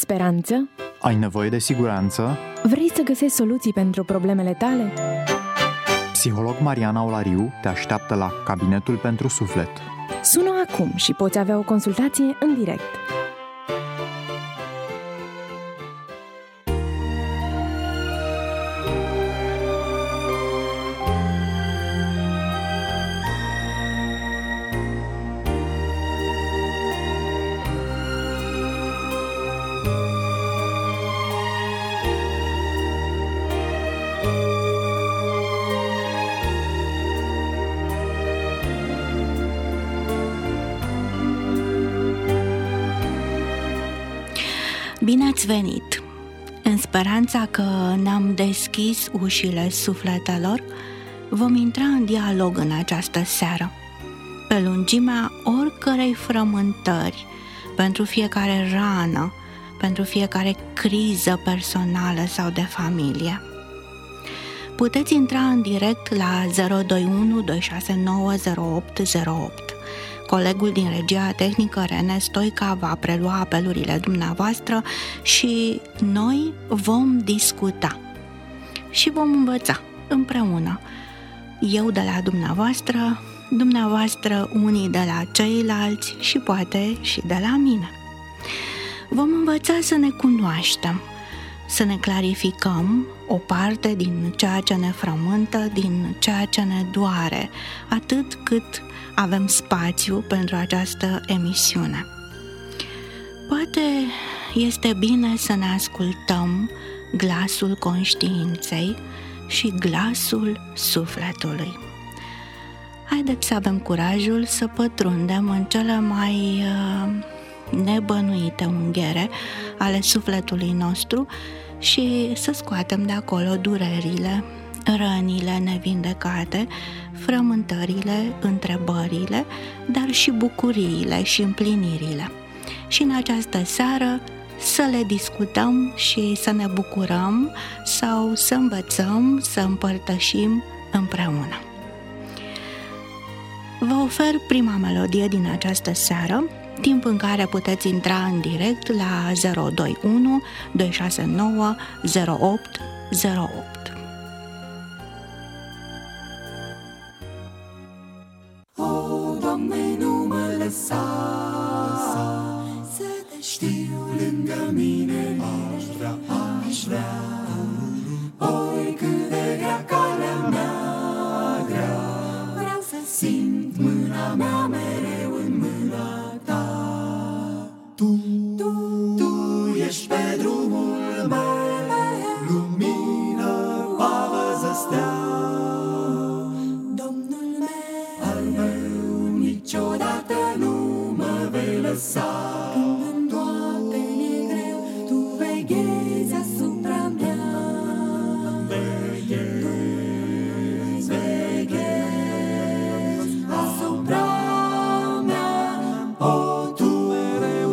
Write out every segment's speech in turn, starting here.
speranță? Ai nevoie de siguranță? Vrei să găsești soluții pentru problemele tale? Psiholog Mariana Olariu te așteaptă la Cabinetul pentru Suflet. Sună acum și poți avea o consultație în direct. Bine ați venit! În speranța că ne-am deschis ușile sufletelor, vom intra în dialog în această seară, pe lungimea oricărei frământări, pentru fiecare rană, pentru fiecare criză personală sau de familie. Puteți intra în direct la 021 269 0808. Colegul din regia tehnică, Rene Stoica, va prelua apelurile dumneavoastră și noi vom discuta și vom învăța împreună. Eu de la dumneavoastră unii de la ceilalți și poate și de la mine. Vom învăța să ne cunoaștem, să ne clarificăm o parte din ceea ce ne frământă, din ceea ce ne doare, atât cât avem spațiu pentru această emisiune. Poate este bine să ne ascultăm glasul conștiinței și glasul sufletului. Haideți să avem curajul să pătrundem în cele mai nebănuite unghiere ale sufletului nostru și să scoatem de acolo durerile, rănile nevindecate, frământările, întrebările, dar și bucuriile și împlinirile. Și în această seară să le discutăm și să ne bucurăm sau să învățăm, să împărtășim împreună. Vă ofer prima melodie din această seară, timp în care puteți intra în direct la 021 269 0808. Să te știu lângă mine, aș vrea, oi cât de grea calea mea grea, vreau să simt mâna mea mereu în mâna ta. Tu ești pe drumul meu, lumină, pavăză stea, Domnul meu, al meu, niciodată nu mă vei lăsa. Când în toate mi-e greu, tu veghezi asupra mea. Veghezi asupra mea. O, tu mereu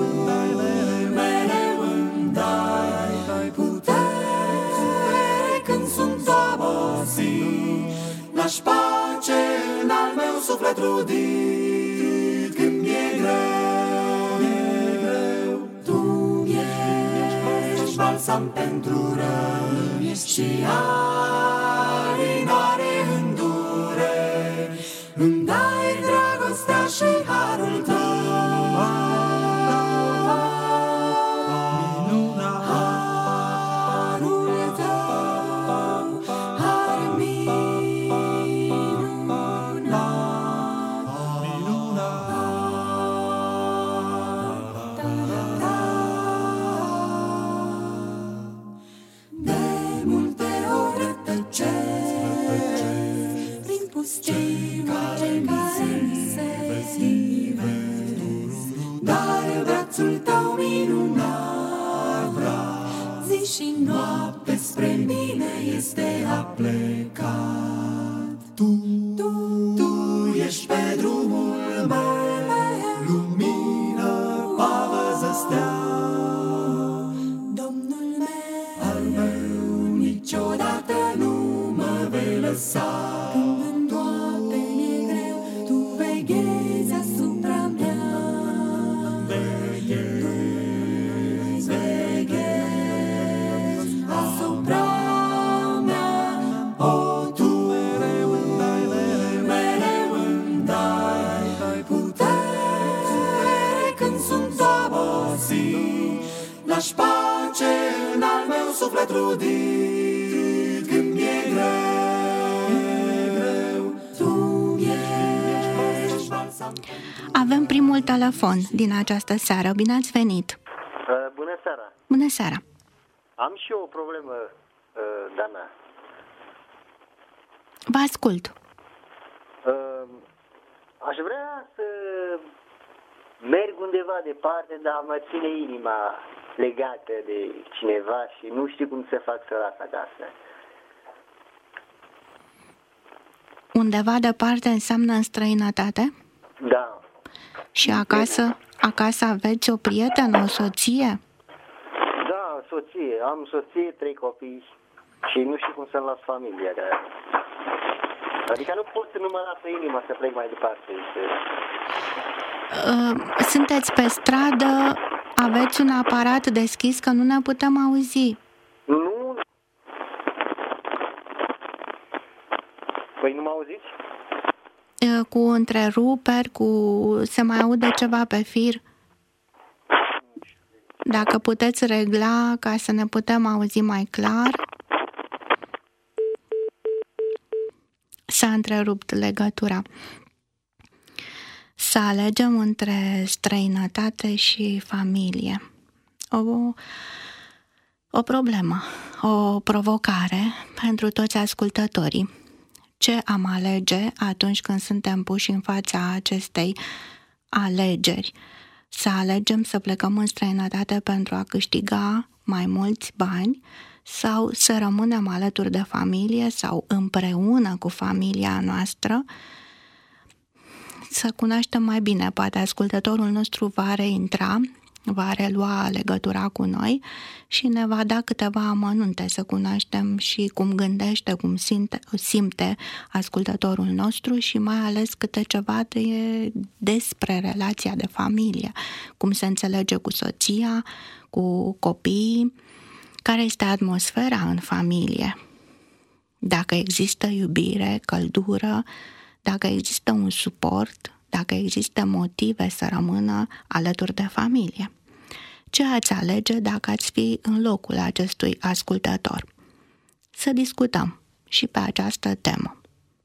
îmi dai putere când sunt obosit. Lași pace în al meu suflet rudit când mi-e greu. Tu ești balsam pentru răni și alinare în dureri. Îmi dai dragostea și harul tău. Harul tău, har de multe ori rătăcesc prin pustii care mi se ivesc, dar brațul tău minunat zi și noapte spre mine este aplecat. Tu ești pe drumul meu, lumină, pavăză stea, Domnul meu, al meu, niciodată nu mă vei lăsa. Când în toate mi-e greu, tu veghezi asupra mea. Veghezi trudit când mi-e greu, tu ești balsam. Avem primul telefon din această seară. Bine ați venit! Bună seara! Bună seara! Am și eu o problemă, Dana. Vă ascult! Aș vrea să merg undeva departe, dar mă ține inima legată de cineva și nu știu cum să fac să las acasă. Undeva departe înseamnă în străinătate? Da. Și acasă aveți o prietenă, o soție? Da, soție. Am soție, 3 copii și nu știu cum să-mi las familia. Adică nu pot să nu mă lasă inima să plec mai departe. Sunteți pe stradă, aveți un aparat deschis că nu ne putem auzi. Nu. Păi nu mă auziți? Cu întreruperi, se mai aude ceva pe fir. Dacă puteți regla ca să ne putem auzi mai clar. S-a întrerupt legătura. Să alegem între străinătate și familie. O problemă, o provocare pentru toți ascultătorii. Ce am alege atunci când suntem puși în fața acestei alegeri? Să alegem să plecăm în străinătate pentru a câștiga mai mulți bani sau să rămânem alături de familie sau împreună cu familia noastră, să cunoaștem mai bine. Poate ascultătorul nostru va relua legătura cu noi și ne va da câteva amănunte să cunoaștem și cum gândește, cum simte ascultătorul nostru și mai ales câte ceva despre relația de familie, cum se înțelege cu soția, cu copiii, care este atmosfera în familie, dacă există iubire, căldură, dacă există un suport, dacă există motive să rămână alături de familie. Ce ați alege dacă ați fi în locul acestui ascultător? Să discutăm și pe această temă.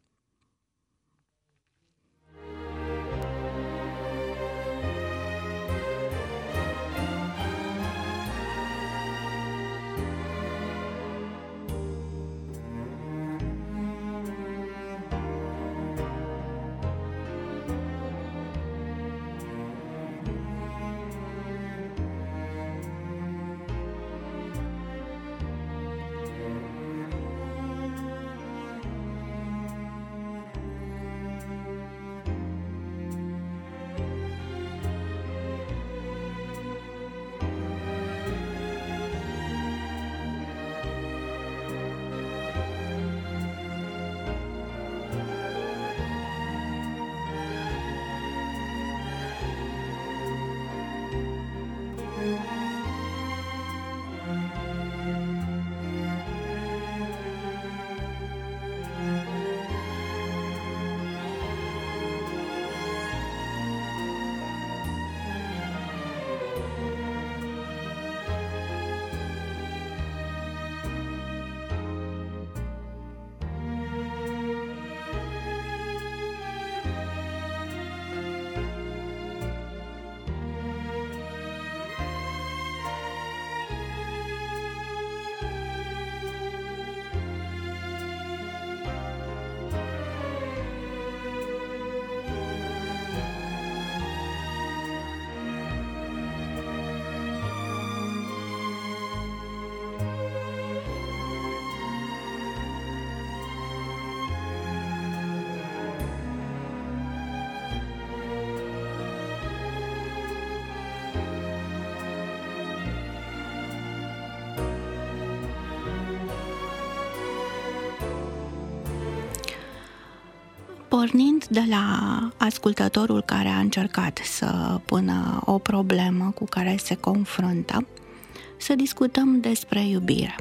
Pornind de la ascultătorul care a încercat să pună o problemă cu care se confruntă, să discutăm despre iubire.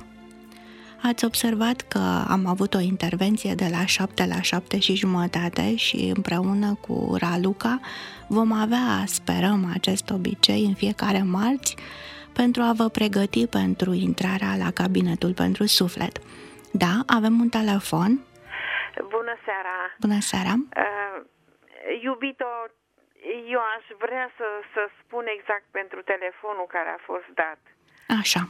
Ați observat că am avut o intervenție de la 7 la 7 și jumătate și împreună cu Raluca vom avea, sperăm, acest obicei în fiecare marți pentru a vă pregăti pentru intrarea la cabinetul pentru suflet. Da, avem un telefon. Bună seara! Bună seara! Iubito, eu aș vrea să spun exact pentru telefonul care a fost dat. Așa.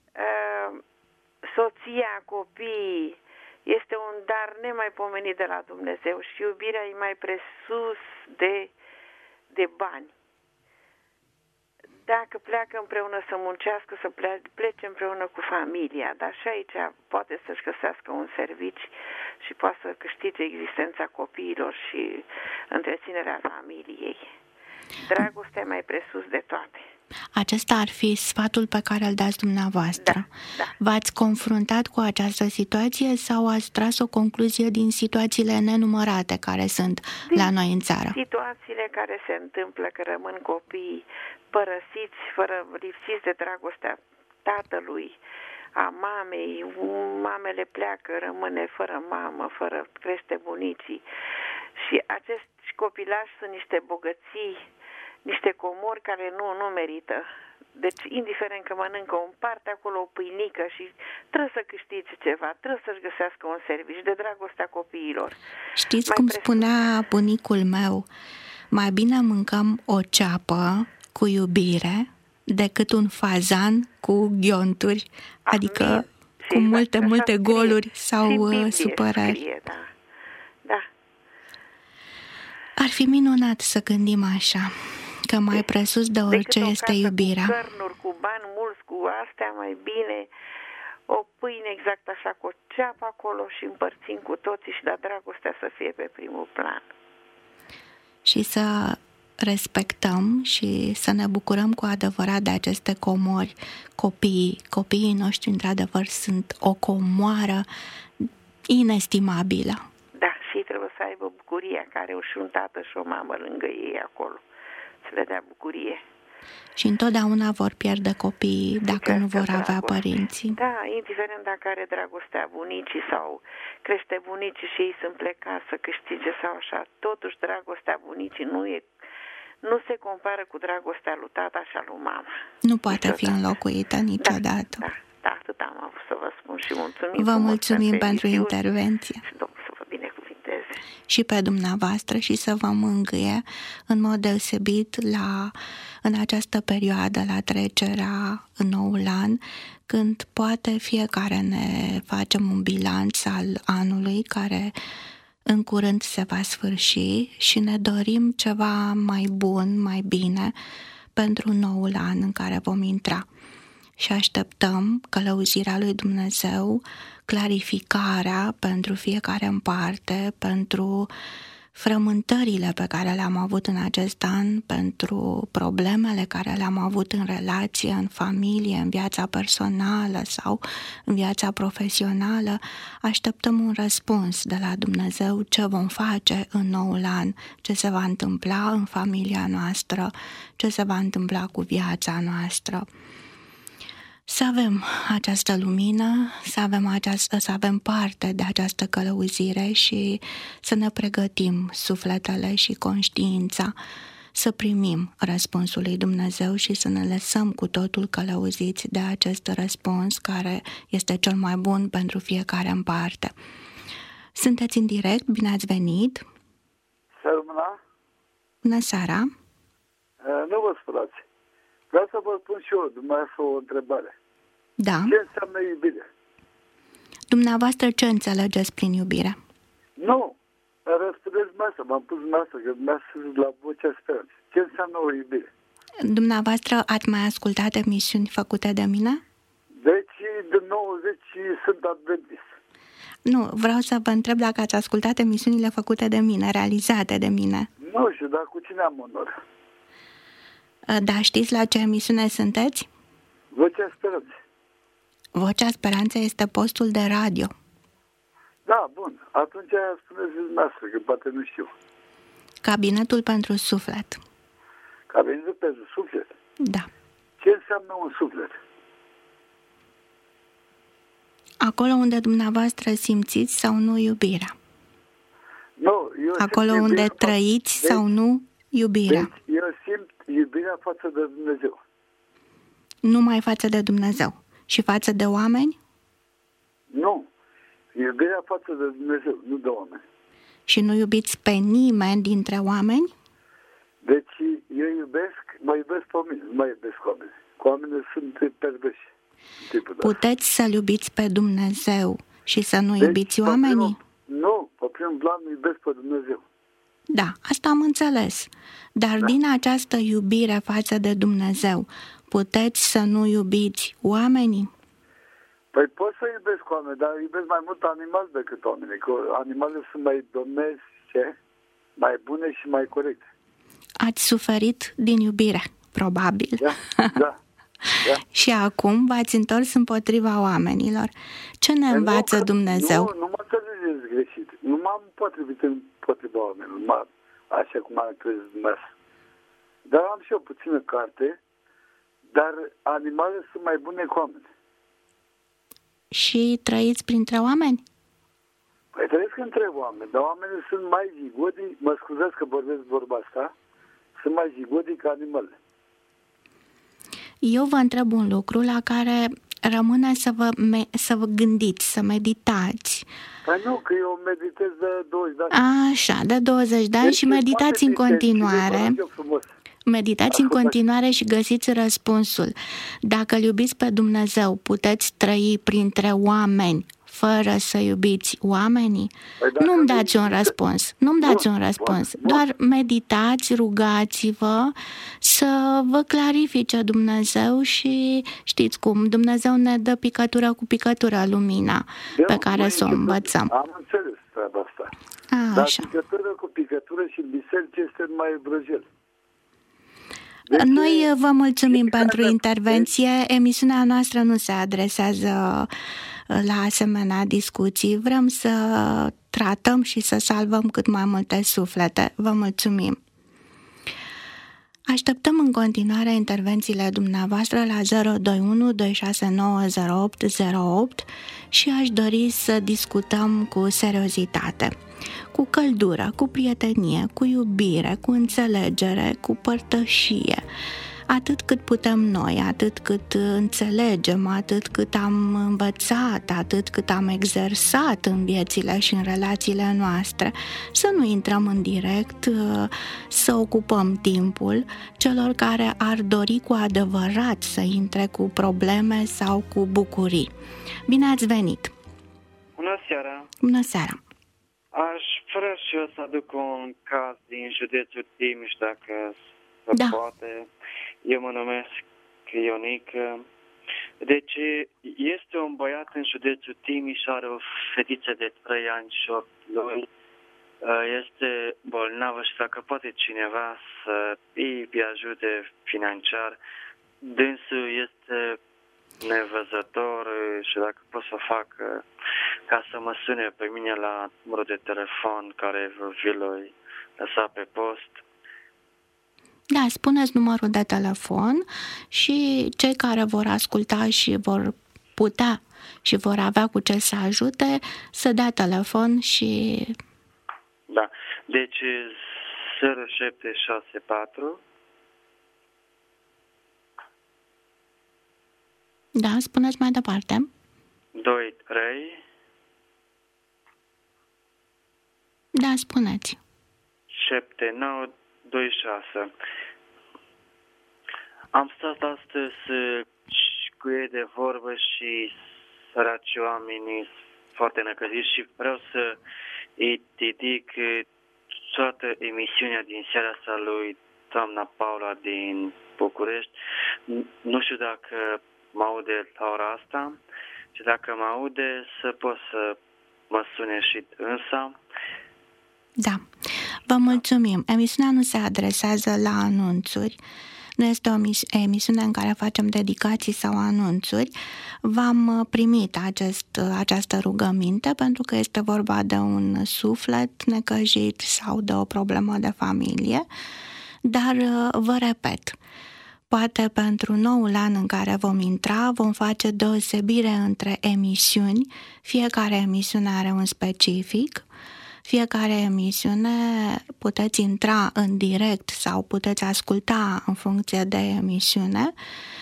Soția, copiii, este un dar nemaipomenit de la Dumnezeu și iubirea e mai presus de bani. Dacă pleacă împreună să muncească, să plece împreună cu familia, dar și aici poate să-și găsească un serviciu și poate să câștige existența copiilor și întreținerea familiei. Dragostea e mai presus de toate. Acesta ar fi sfatul pe care îl dați dumneavoastră. Da. V-ați confruntat cu această situație sau ați tras o concluzie din situațiile nenumărate care sunt la noi în țară? Situațiile care se întâmplă, că rămân copii părăsiți, lipsiți de dragostea tatălui, a mamei, mamele pleacă, rămâne fără mamă, fără crește bunicii și acești copilași sunt niște bogății, niște comori care nu merită. Deci, indiferent că mănâncă o parte acolo, o pâinică și trebuie să câștige ceva, trebuie să-și găsească un serviciu de dragostea copiilor. Știți cum spunea bunicul meu, mai bine mâncăm o ceapă cu iubire decât un fazan cu ghionturi, adică cu multe goluri sau supărări. Da. Ar fi minunat să gândim așa, că mai presus de orice este iubirea. Cu cărnuri, cu bani mulți, cu astea, mai bine o pâine exact așa, cu o ceapă acolo și împărțim cu toții și dragostea să fie pe primul plan. Și să respectăm și să ne bucurăm cu adevărat de aceste comori. Copiii noștri, într-adevăr, sunt o comoară inestimabilă. Da, și trebuie să aibă bucuria care au și un tată și o mamă lângă ei acolo. Să le dea bucurie. Și întotdeauna vor pierde copiii dacă nu vor avea părinții. Da, indiferent dacă are dragostea bunicii sau crește bunicii și ei sunt plecați să câștige sau așa, totuși dragostea bunicii nu se compară cu dragostea lui tata și a lui mama. Nu poate fi înlocuită niciodată. Da, atât am avut să vă spun și mulțumim. Vă mulțumim pentru intervenție. Și Domnul să vă binecuvinteze. Și pe dumneavoastră și să vă mângâie în mod deosebit în această perioadă, la trecerea în noul an, când poate fiecare ne facem un bilanț al anului care în curând se va sfârși și ne dorim ceva mai bun, mai bine pentru noul an în care vom intra. Și așteptăm călăuzirea lui Dumnezeu, clarificarea pentru fiecare în parte, pentru frământările pe care le-am avut în acest an, pentru problemele care le-am avut în relație, în familie, în viața personală sau în viața profesională. Așteptăm un răspuns de la Dumnezeu ce vom face în noul an, ce se va întâmpla în familia noastră, ce se va întâmpla cu viața noastră. Să avem această lumină, să avem parte de această călăuzire și să ne pregătim sufletele și conștiința să primim răspunsul lui Dumnezeu și să ne lăsăm cu totul călăuziți de acest răspuns care este cel mai bun pentru fiecare în parte. Sunteți în direct, bine ați venit! Bună seara! Nu vă spălați. Vreau să vă spun și eu, dumneavoastră, o întrebare. Da. Ce înseamnă iubire? Dumneavoastră ce înțelegeți prin iubire? Nu, răspundeți dumneavoastră, m-am pus dumneavoastră, că dumneavoastră la Vocea Speranței. Ce înseamnă o iubire? Dumneavoastră ați mai ascultat emisiuni făcute de mine? Deci, de 90 sunt adventist. Nu, vreau să vă întreb dacă ați ascultat emisiunile făcute de mine, realizate de mine. Nu știu, dar cu cine am onor? Da, știți la ce emisiune sunteți? Vocea Speranței. Vocea Speranței este postul de radio. Da, bun. Atunci spuneți dumneavoastră, că poate nu știu. Cabinetul pentru suflet. Cabinetul pentru suflet? Da. Ce înseamnă un suflet? Acolo unde dumneavoastră simțiți sau nu iubirea. Nu, acolo unde trăiți sau nu iubirea. Deci eu simt iubirea față de Dumnezeu. Numai față de Dumnezeu. Și față de oameni? Nu. Iubirea față de Dumnezeu, nu de oameni. Și nu iubiți pe nimeni dintre oameni? Deci eu mă iubesc pe mine, nu mă iubesc oameni. Cu oamenii sunt perversi. Puteți să-L iubiți pe Dumnezeu și să nu iubiți oamenii? Pe primul plan iubesc pe Dumnezeu. Da, asta am înțeles. Dar din această iubire față de Dumnezeu, puteți să nu iubiți oamenii? Păi pot să iubesc oameni, dar iubesc mai mult animal decât oameni. Că animalele sunt mai domestice, mai bune și mai corecte. Ați suferit din iubire, probabil. Da. Și acum v-ați întors împotriva oamenilor. Ce ne învață Dumnezeu? Nu mă înțelegeți greșit. Nu m-am potrivit împotriva oamenilor, așa cum am crezut dumneavoastră. Dar am și eu puțină carte, dar animalele sunt mai bune cu oameni. Și trăiți printre oameni? Păi trăiesc între oameni, dar oamenii sunt mai zigodi, mă scuzați că vorbesc vorba asta, sunt mai zigodi ca animalele. Eu vă întreb un lucru la care rămâne să vă gândiți, să meditați. Păi nu, că eu meditez de 20 de ani. Așa, de 20 de ani și meditați în continuare. Meditați în continuare și găsiți răspunsul. Dacă îl iubiți pe Dumnezeu, puteți trăi printre oameni fără să iubiți oamenii? Nu-mi dați un răspuns. Nu-mi dați un răspuns. Doar meditați, rugați-vă să vă clarifice Dumnezeu și știți cum, Dumnezeu ne dă picătură cu picătură lumina pe care să o învățăm. Am înțeles treaba asta. Dar picătură cu picătură și în biserică este numai vrăjel. Noi vă mulțumim pentru intervenție. Emisiunea noastră nu se adresează la asemenea discuții. Vrem să tratăm și să salvăm cât mai multe suflete. Vă mulțumim. Așteptăm în continuare intervențiile dumneavoastră la 021 269 0808 și aș dori să discutăm cu seriozitate, cu căldură, cu prietenie, cu iubire, cu înțelegere, cu părtășie, atât cât putem noi, atât cât înțelegem, atât cât am învățat, atât cât am exersat în viețile și în relațiile noastre, să nu intrăm în direct, să ocupăm timpul celor care ar dori cu adevărat să intre cu probleme sau cu bucurii. Bine ați venit! Bună seara! Bună seara! Aș vrea și eu să aduc un caz din județul Timiș, dacă se poate. Eu mă numesc Ionică. Deci este un băiat în județul Timiș, are o fetiță de 3 ani și 8 luni. Este bolnavă și dacă poate cineva să îi ajute financiar. Dânsul este nevăzător și dacă pot să fac ca să mă sune pe mine la numărul de telefon care vi-l lăsa pe post. Da, spuneți numărul de telefon și cei care vor asculta și vor putea și vor avea cu ce să ajute să dea telefon și... Da, deci 0764 Da, spuneți mai departe. 23 Da, spuneți. 7926. Am stat astăzi cu ei de vorbă și săraci oamenii foarte necăziți și vreau să îi dedic toată emisiunea din seara asta lui doamna Paula din București. Nu știu dacă mă aude la ora asta și dacă mă aude să pot să mă sune și însa. Da, vă mulțumim. Emisiunea nu se adresează la anunțuri. Nu este o emisiune în care facem dedicații sau anunțuri. V-am primit această rugăminte pentru că este vorba de un suflet necăjit sau de o problemă de familie. Dar vă repet, poate pentru noul an în care vom intra, vom face deosebire între emisiuni. Fiecare emisiune are un specific. Fiecare emisiune puteți intra în direct sau puteți asculta în funcție de emisiune,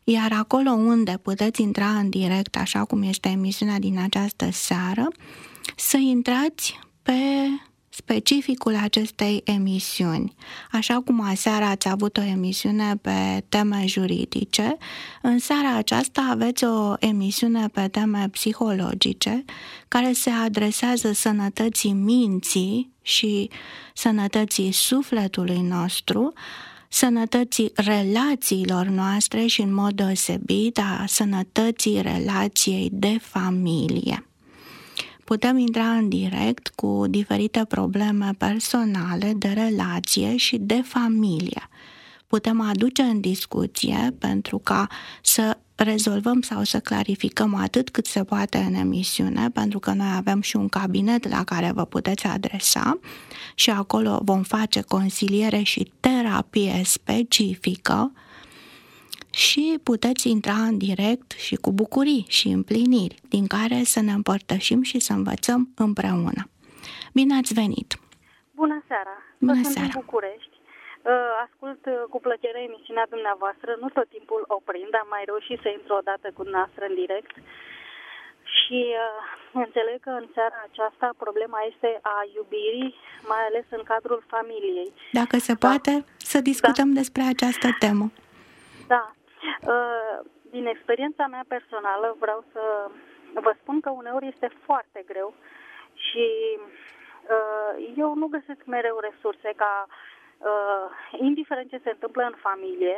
Iar acolo unde puteți intra în direct, așa cum este emisiunea din această seară, să intrați pe specificul acestei emisiuni. Așa cum aseară ați avut o emisiune pe teme juridice, în seara aceasta aveți o emisiune pe teme psihologice care se adresează sănătății minții și sănătății sufletului nostru, sănătății relațiilor noastre și în mod deosebit a sănătății relației de familie. Putem intra în direct cu diferite probleme personale, de relație și de familie. Putem aduce în discuție pentru ca să rezolvăm sau să clarificăm atât cât se poate în emisiune, pentru că noi avem și un cabinet la care vă puteți adresa și acolo vom face consiliere și terapie specifică și puteți intra în direct și cu bucurii și împliniri din care să ne împărtășim și să învățăm împreună. Bine ați venit! Bună seara! Bună Sunt seara! în București. Ascult cu plăcere emisiunea dumneavoastră, nu tot timpul o prind, am mai reușit să intru o dată cu dumneavoastră în direct și înțeleg că în seara aceasta problema este a iubirii, mai ales în cadrul familiei. Dacă se poate, să discutăm despre această temă. Da. Din experiența mea personală vreau să vă spun că uneori este foarte greu și eu nu găsesc mereu resurse ca, indiferent ce se întâmplă în familie,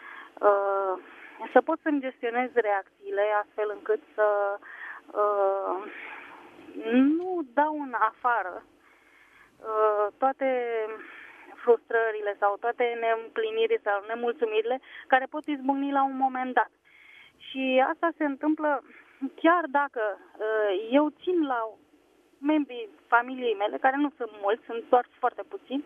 să pot să-mi gestionez reacțiile astfel încât să nu dau în afară toate frustrările sau toate neîmplinirile sau nemulțumirile care pot izbucni la un moment dat. Și asta se întâmplă chiar dacă eu țin la membrii familiei mele, care nu sunt mulți, sunt doar foarte puțini,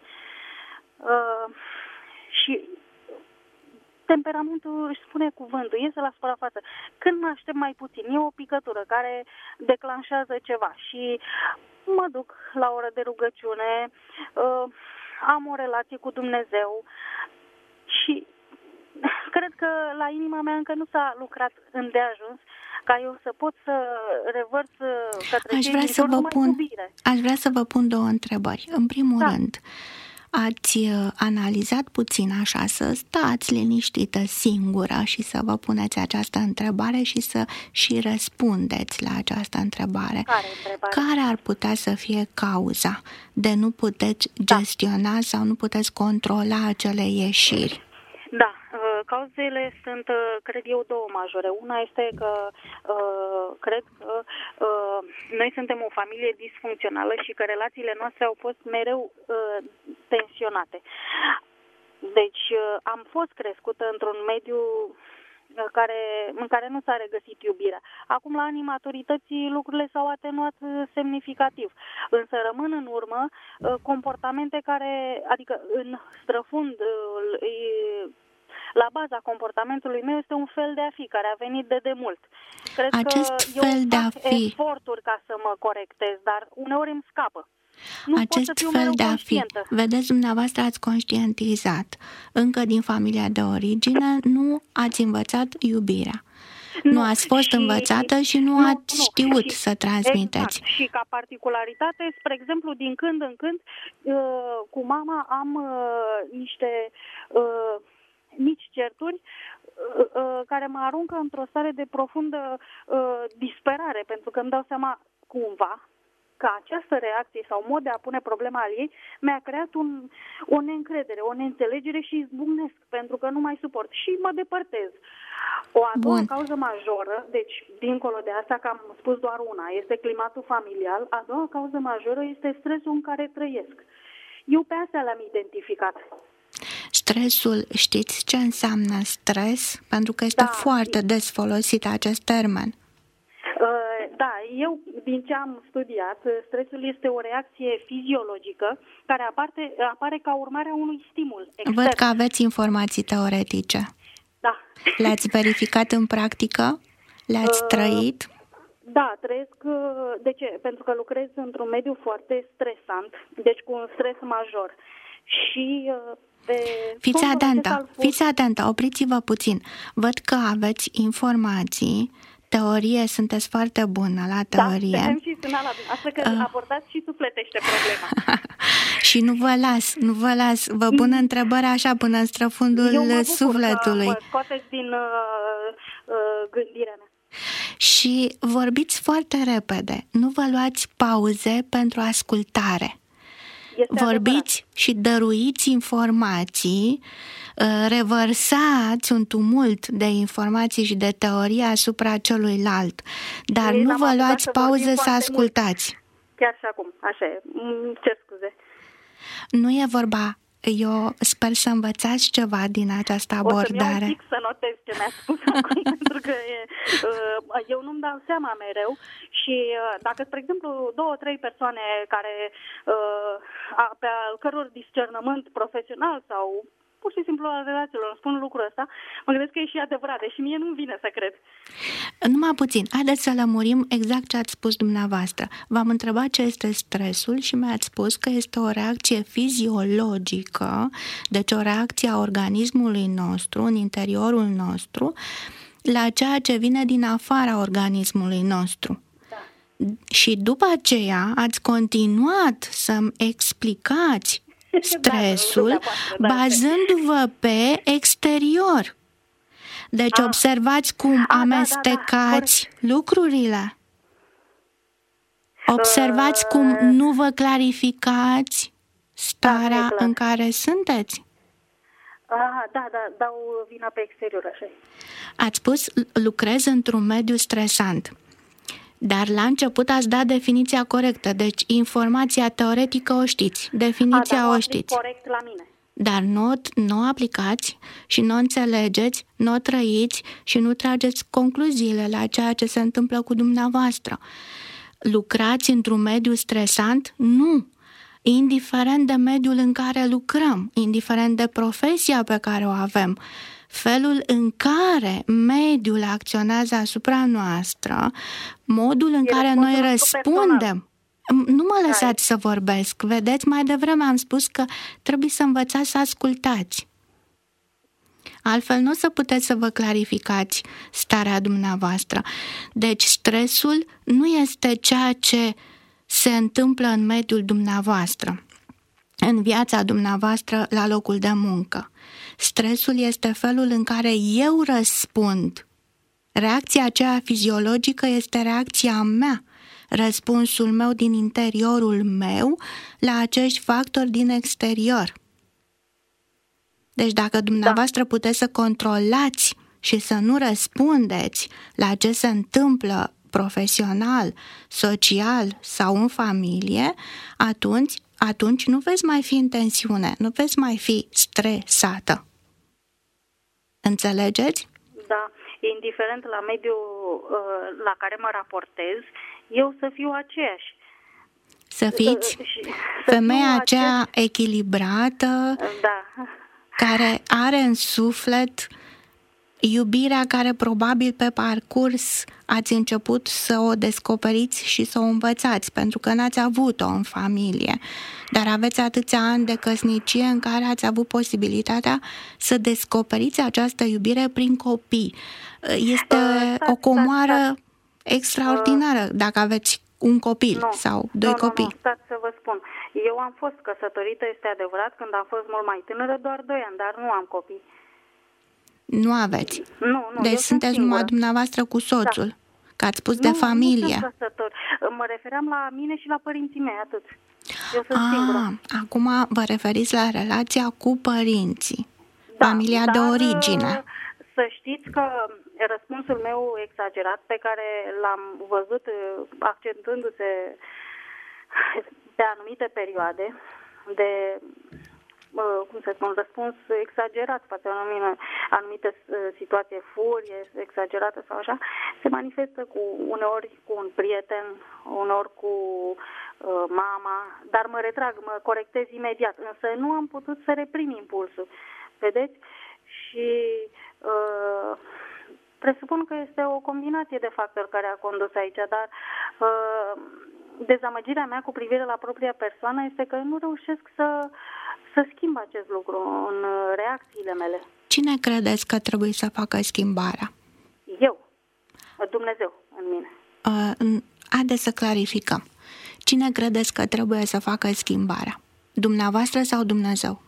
și temperamentul își spune cuvântul, iese la suprafață. Când mă aștept mai puțin, e o picătură care declanșează ceva și mă duc la o oră de rugăciune, am o relație cu Dumnezeu și cred că la inima mea încă nu s-a lucrat îndeajuns ca eu să pot să revărs către cei din jur numai iubire. Aș vrea să vă pun două întrebări. În primul rând, ați analizat puțin așa, să stați liniștită singură și să vă puneți această întrebare și să și răspundeți la această întrebare. Care ar putea să fie cauza de nu puteți gestiona sau nu puteți controla acele ieșiri? Da, cauzele sunt, cred eu, două majore. Una este că cred că noi suntem o familie disfuncțională și că relațiile noastre au fost mereu tensionate. Deci am fost crescută într-un mediu în care nu s-a regăsit iubirea. Acum, la anii maturității, lucrurile s-au atenuat semnificativ. Însă rămân în urmă comportamente care, adică în străfund, la baza comportamentului meu este un fel de a fi care a venit de demult. Cred Acest că fel eu de a fac fi, eforturi ca să mă corectez, dar uneori îmi scapă. acest fel de a fi, vedeți, dumneavoastră ați conștientizat. Încă din familia de origine nu ați învățat iubirea. Nu ați fost învățată și nu ați știut să transmiteți. Exact. Și ca particularitate, spre exemplu, din când în când, cu mama am niște mici certuri care mă aruncă într-o stare de profundă disperare, pentru că îmi dau seama cumva că această reacție sau mod de a pune problema al ei mi-a creat o neîncredere, o neînțelegere și izbucnesc, pentru că nu mai suport și mă depărtez. O a doua cauză majoră, deci dincolo de asta, că am spus doar una, este climatul familial. A doua cauză majoră este stresul în care trăiesc. Eu pe asta l-am identificat. Stresul, știți ce înseamnă stres? Pentru că este foarte des folosit acest termen. Da, eu, din ce am studiat, stresul este o reacție fiziologică care apare ca urmare a unui stimul extern. Văd că aveți informații teoretice. Da. Le-ați verificat în practică? Le-ați trăit? Da, trăiesc. De ce? Pentru că lucrez într-un mediu foarte stresant, deci cu un stres major. Și Fiți atentă, opriți-vă puțin. Văd că aveți informații, teorie, sunteți foarte bună la teorie. Da, și sunat la dumneavoastră că abordați și sufletește problema. Și nu vă las, vă pun întrebări așa până în străfundul sufletului. Mă scoateți din gândirea mea. Și vorbiți foarte repede, nu vă luați pauze pentru ascultare. Vorbiți și dăruiți informații, revărsați un tumult de informații și de teorie asupra celuilalt, dar nu vă luați pauze să ascultați. Chiar și acum, așa e, cer scuze. Nu e vorba, eu sper să învățați ceva din această abordare. O să-mi iau să notez ce mi-a spus acum, pentru că eu nu-mi dau seama mereu și dacă, spre exemplu, 2-3 persoane care, pe al căror discernământ profesional sau pur și simplu al relațiilor spun lucrul ăsta, mă gândesc că e și adevărat, deși mie nu-mi vine să cred. Numai puțin. Haideți să lămurim exact ce ați spus dumneavoastră. V-am întrebat ce este stresul și mi-ați spus că este o reacție fiziologică, deci o reacție a organismului nostru, în interiorul nostru, la ceea ce vine din afara organismului nostru. Da. Și după aceea ați continuat să-mi explicați stresul bazându-vă pe exterior. Deci observați cum amestecați lucrurile. Observați cum nu vă clarificați starea în care sunteți. Da, dau vina pe exterior, așa. Ați spus, lucrez într-un mediu stresant. Dar la început ați dat definiția corectă, deci informația teoretică o știți, definiția o știți. Corect la mine. Dar nu o aplicați și nu o înțelegeți, nu o trăiți și nu trageți concluziile la ceea ce se întâmplă cu dumneavoastră. Lucrați într-un mediu stresant? Nu! Indiferent de mediul în care lucrăm, indiferent de profesia pe care o avem, felul în care mediul acționează asupra noastră, modul în care noi răspundem. Nu mă lăsați să vorbesc. Vedeți, mai devreme am spus că trebuie să învățați să ascultați. Altfel nu o să puteți să vă clarificați starea dumneavoastră. Deci stresul nu este ceea ce se întâmplă în mediul dumneavoastră, în viața dumneavoastră, la locul de muncă. Stresul este felul în care eu răspund. Reacția aceea fiziologică este reacția mea, răspunsul meu din interiorul meu la acești factori din exterior. Deci dacă dumneavoastră puteți să controlați și să nu răspundeți la ce se întâmplă profesional, social sau în familie, atunci nu veți mai fi în tensiune, nu veți mai fi stresată. Înțelegeți? Da, indiferent la mediul la care mă raportez, eu să fiu aceeași. Să fiți femeia aceea echilibrată, care are în suflet iubirea care probabil pe parcurs ați început să o descoperiți și să o învățați, pentru că n-ați avut-o în familie. Dar aveți atâția ani de căsnicie în care ați avut posibilitatea să descoperiți această iubire prin copii. Este o comoară extraordinară dacă aveți un copil sau doi copii. Nu, stați să vă spun. Eu am fost căsătorită, este adevărat, când am fost mult mai tânără, doar 2 ani, dar nu am copii. Nu aveți? Nu. Deci sunteți numai dumneavoastră cu soțul, că ați spus de familie. Nu sunt căsător. Mă refeream la mine și la părinții mei, atât. Eu sunt singură. Acum vă referiți la relația cu părinții, familia de origine. Să știți că răspunsul meu exagerat, pe care l-am văzut accentându-se pe anumite perioade de, răspuns exagerat față de anumite situații, furie exagerată sau așa, se manifestă uneori cu un prieten, uneori cu mama, dar mă retrag, mă corectez imediat, însă nu am putut să reprim impulsul, vedeți? Și presupun că este o combinație de factori care a condus aici, dar dezamăgirea mea cu privire la propria persoană este că nu reușesc să schimb acest lucru în reacțiile mele. Cine credeți că trebuie să facă schimbarea? Eu. Dumnezeu în mine. Haideți să clarificăm. Cine credeți că trebuie să facă schimbarea? Dumneavoastră sau Dumnezeu?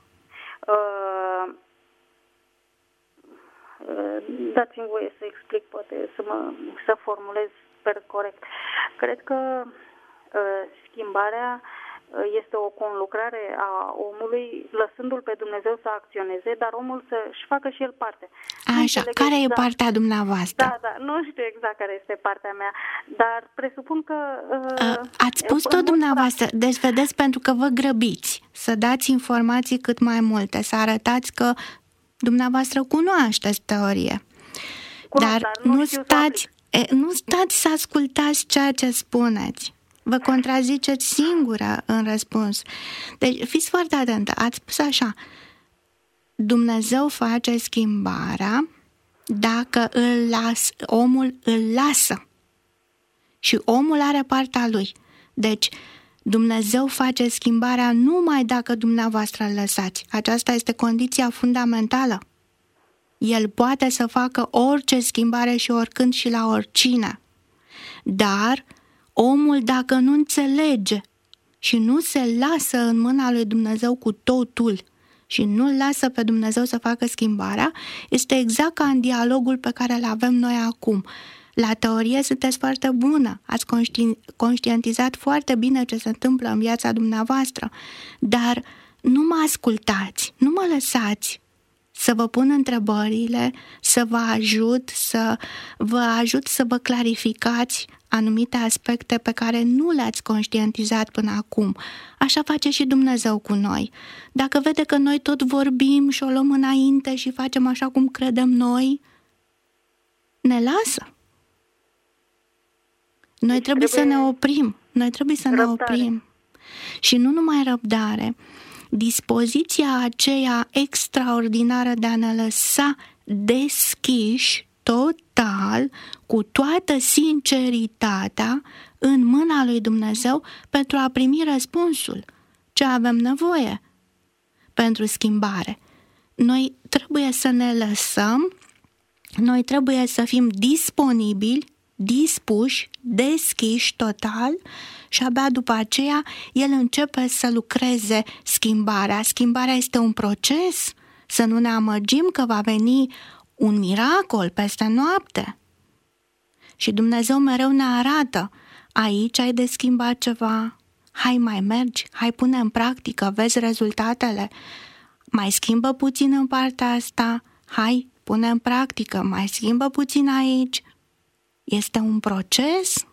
Dați-mi voie să explic, poate să formulez super corect. Cred că schimbarea este o conlucrare a omului, lăsându-l pe Dumnezeu să acționeze, dar omul să-și facă și el parte. Așa, care e partea dumneavoastră? Da, nu știu exact care este partea mea, dar presupun că... Ați spus tot dumneavoastră, deci vedeți, pentru că vă grăbiți să dați informații cât mai multe, să arătați că dumneavoastră cunoașteți teorie. Dar nu stați să ascultați ceea ce spuneți. Vă contraziceți singură în răspuns. Deci fiți foarte atentă. Ați spus așa: Dumnezeu face schimbarea dacă omul îl lasă. Și omul are partea lui. Deci Dumnezeu face schimbarea numai dacă dumneavoastră îl lăsați. Aceasta este condiția fundamentală. El poate să facă orice schimbare și oricând și la oricine. Dar omul, dacă nu înțelege și nu se lasă în mâna lui Dumnezeu cu totul și nu-l lasă pe Dumnezeu să facă schimbarea, este exact ca în dialogul pe care îl avem noi acum. La teorie sunteți foarte bună, ați conștientizat foarte bine ce se întâmplă în viața dumneavoastră, dar nu mă ascultați, nu mă lăsați să vă pun întrebările, să vă ajut să vă clarificați anumite aspecte pe care nu le-ați conștientizat până acum. Așa face și Dumnezeu cu noi. Dacă vede că noi tot vorbim și o luăm înainte și facem așa cum credem noi, ne lasă. Noi trebuie să ne oprim. Ne oprim. Și nu numai răbdare. Dispoziția aceea extraordinară de a ne lăsa deschiși total, cu toată sinceritatea, în mâna lui Dumnezeu pentru a primi răspunsul ce avem nevoie pentru schimbare. Noi trebuie să ne lăsăm, noi trebuie să fim disponibili, dispuși, deschiși total și abia după aceea el începe să lucreze schimbarea. Schimbarea este un proces, să nu ne amăgim că va veni un miracol peste noapte. Și Dumnezeu mereu ne arată: aici ai de schimbat ceva, hai mai mergi, hai pune în practică, vezi rezultatele, mai schimbă puțin în partea asta, hai pune în practică, mai schimbă puțin aici. Este un proces.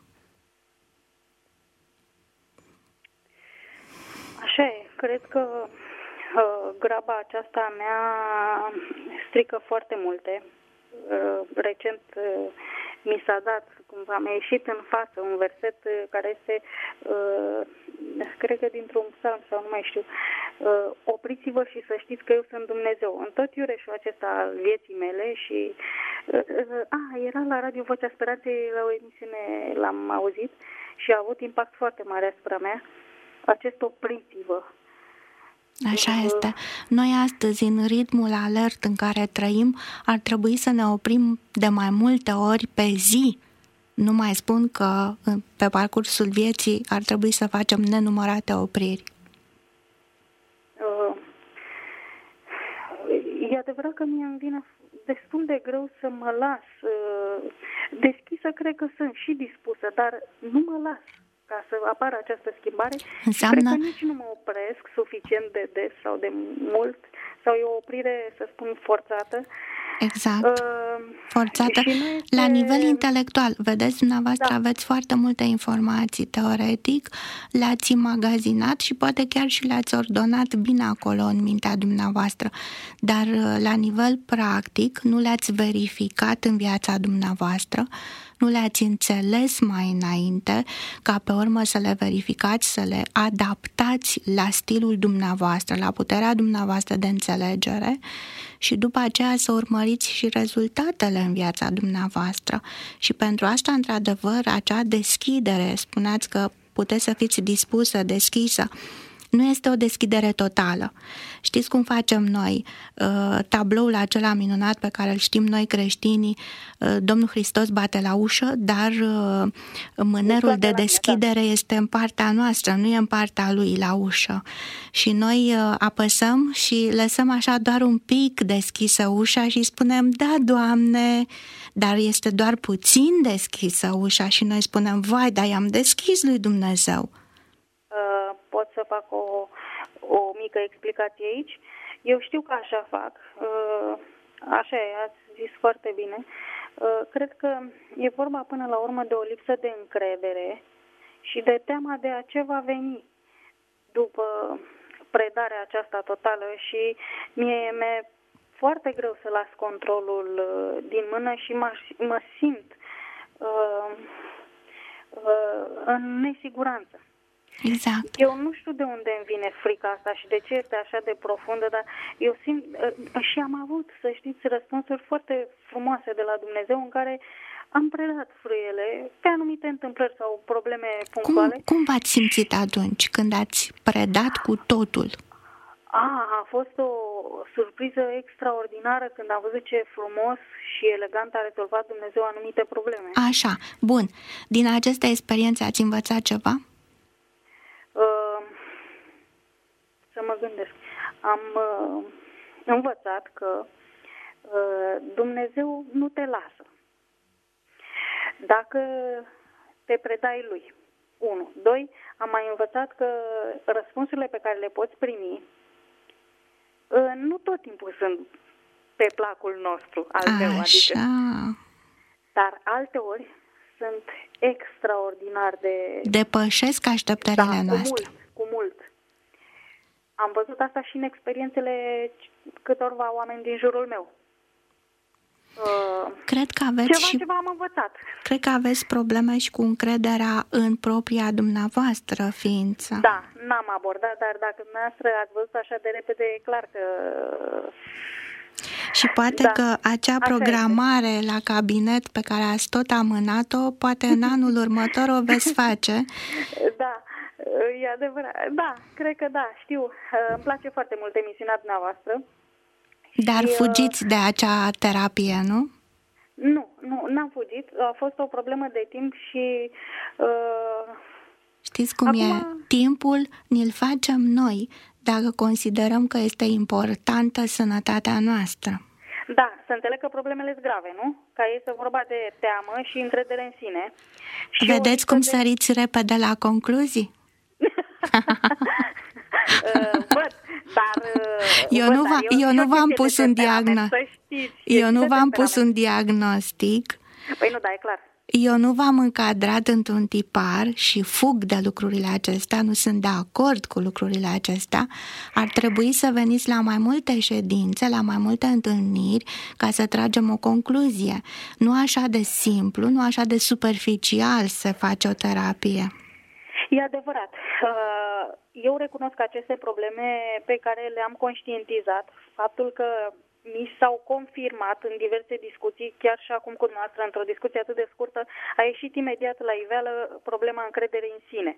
Așa e, cred că graba aceasta mea strică foarte multe. Recent mi s-a dat, cumva mi-a ieșit în față un verset care este, cred că dintr-un psalm sau nu mai știu, opriți-vă și să știți că eu sunt Dumnezeu. În tot iureșul acesta al vieții mele și era la Radio Vocea Speranței, la o emisiune l-am auzit și a avut impact foarte mare asupra mea, acest opriți-vă. Așa este. Noi astăzi, în ritmul alert în care trăim, ar trebui să ne oprim de mai multe ori pe zi. Nu mai spun că pe parcursul vieții ar trebui să facem nenumărate opriri. E adevărat că mie îmi vine destul de greu să mă las. Deschisă cred că sunt și dispusă, dar nu mă las ca să apară această schimbare. Cred că nici nu mă opresc suficient de des sau de mult, sau e o oprire, să spun, forțată. Exact. Forțată. La nivel intelectual, vedeți, dumneavoastră aveți foarte multe informații teoretic, le-ați înmagazinat și poate chiar și le-ați ordonat bine acolo în mintea dumneavoastră, dar la nivel practic nu le-ați verificat în viața dumneavoastră, nu le-ați înțeles mai înainte, ca pe urmă să le verificați, să le adaptați la stilul dumneavoastră, la puterea dumneavoastră de înțelegere și după aceea să urmăriți și rezultatele în viața dumneavoastră. Și pentru asta, într-adevăr, acea deschidere, spuneați că puteți să fiți dispusă, deschisă, Nu este o deschidere totală. Știți cum facem noi? Tabloul acela minunat pe care îl știm noi creștinii, Domnul Hristos bate la ușă, dar mânerul de deschidere este în partea noastră, nu e în partea lui la ușă. Și noi apăsăm și lăsăm așa doar un pic deschisă ușa și spunem, da, Doamne, dar este doar puțin deschisă ușa și noi spunem, vai, dar i-am deschis lui Dumnezeu. Pot să fac o mică explicație aici? Eu știu că așa fac. Așa e, ați zis foarte bine. Cred că e vorba până la urmă de o lipsă de încredere și de teama de a ce va veni după predarea aceasta totală și mi-e foarte greu să las controlul din mână și mă simt în nesiguranță. Exact. Eu nu știu de unde îmi vine frica asta și de ce este așa de profundă, dar eu simt și am avut, să știți, răspunsuri foarte frumoase de la Dumnezeu în care am predat frâiele pe anumite întâmplări sau probleme punctuale. Cum v-ați simțit atunci când ați predat cu totul? A fost o surpriză extraordinară când am văzut ce frumos și elegant a rezolvat Dumnezeu anumite probleme. Așa, bun. Din aceste experiențe ați învățat ceva? Să mă gândesc. Am învățat că Dumnezeu nu te lasă. Dacă te predai lui. 1. 2. Am mai învățat că răspunsurile pe care le poți primi nu tot timpul sunt pe placul nostru, al meu, adică. Dar alteori sunt extraordinar de... Depășesc așteptările noastre. Cu mult. Am văzut asta și în experiențele câtorva oameni din jurul meu. Cred că aveți ceva am învățat. Cred că aveți probleme și cu încrederea în propria dumneavoastră ființă. Da, n-am abordat, dar dacă dumneavoastră ați văzut așa de repede, e clar că... Și poate că acea programare la cabinet pe care ați tot amânat-o, poate în anul următor o veți face. Da, e adevărat. Da, cred că da, știu. Îmi place foarte mult emisiunea dumneavoastră. Dar fugiți de acea terapie, nu? Nu, n-am fugit. A fost o problemă de timp și... Știți cum e? Timpul ni-l facem noi, dacă considerăm că este importantă sănătatea noastră. Da, să înțeleg că problemele sunt grave, nu? Ca este vorba de teamă și încredere în sine. Și vedeți cum săriți repede la concluzii? Văd, dar... Eu nu v-am pus un diagnostic. Eu nu v-am pus un diagnostic. Păi nu, da, e clar. Eu nu v-am încadrat într-un tipar și fug de lucrurile acestea, nu sunt de acord cu lucrurile acestea. Ar trebui să veniți la mai multe ședințe, la mai multe întâlniri, ca să tragem o concluzie. Nu așa de simplu, nu așa de superficial se face o terapie. E adevărat. Eu recunosc aceste probleme pe care le-am conștientizat. Faptul că mi s-au confirmat în diverse discuții, chiar și acum cu dumneavoastră, într-o discuție atât de scurtă, a ieșit imediat la iveală problema încrederii în sine.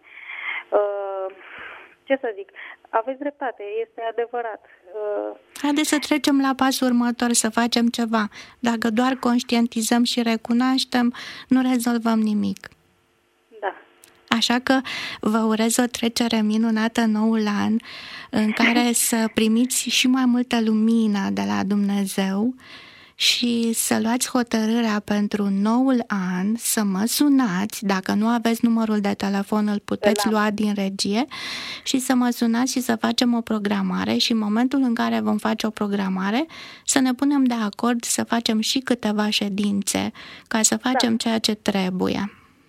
Ce să zic? Aveți dreptate, este adevărat. Haideți să trecem la pasul următor, să facem ceva. Dacă doar conștientizăm și recunoaștem, nu rezolvăm nimic. Da. Așa că vă urez o trecere minunată noul an, în care să primiți și mai multă lumină de la Dumnezeu și să luați hotărârea pentru noul an, să mă sunați, dacă nu aveți numărul de telefon, îl puteți lua din regie, și să mă sunați și să facem o programare și în momentul în care vom face o programare, să ne punem de acord să facem și câteva ședințe, ca să facem ceea ce trebuie.